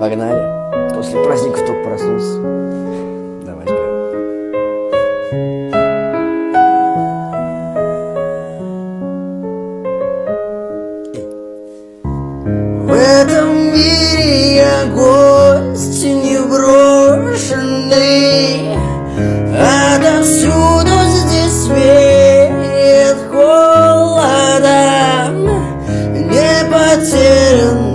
Погнали. После праздников только проснулся. Давай споем. В этом мире я гость неброшенный, отовсюду здесь веет холодом, не потерян